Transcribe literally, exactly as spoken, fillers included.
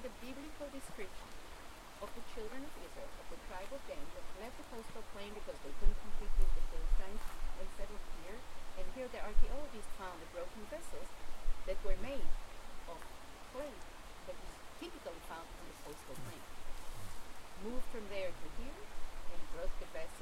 a biblical description of the children of Israel, of the tribe of Dan, that left the coastal plain because they couldn't compete with the Philistines and settled here. And here the archaeologists found the broken vessels that were made of clay that is typically found on the coastal plain. Moved from there to here and brought the vessels